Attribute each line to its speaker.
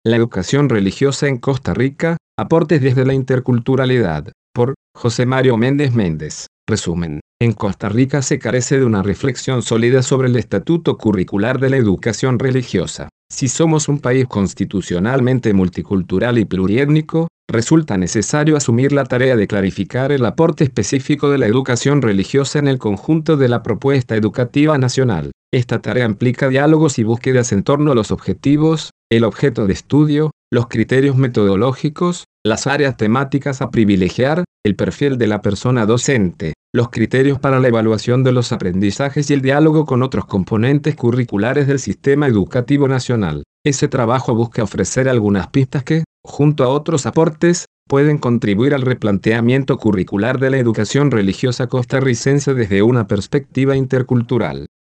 Speaker 1: La educación religiosa en Costa Rica, aportes desde la interculturalidad, por José Mario Méndez Méndez. Resumen. En Costa Rica se carece de una reflexión sólida sobre el estatuto curricular de la educación religiosa. Si somos un país constitucionalmente multicultural y pluriétnico, resulta necesario asumir la tarea de clarificar el aporte específico de la educación religiosa en el conjunto de la propuesta educativa nacional. Esta tarea implica diálogos y búsquedas en torno a los objetivos, el objeto de estudio, los criterios metodológicos, las áreas temáticas a privilegiar, el perfil de la persona docente, los criterios para la evaluación de los aprendizajes y el diálogo con otros componentes curriculares del sistema educativo nacional. Ese trabajo busca ofrecer algunas pistas que, junto a otros aportes, pueden contribuir al replanteamiento curricular de la educación religiosa costarricense desde una perspectiva intercultural.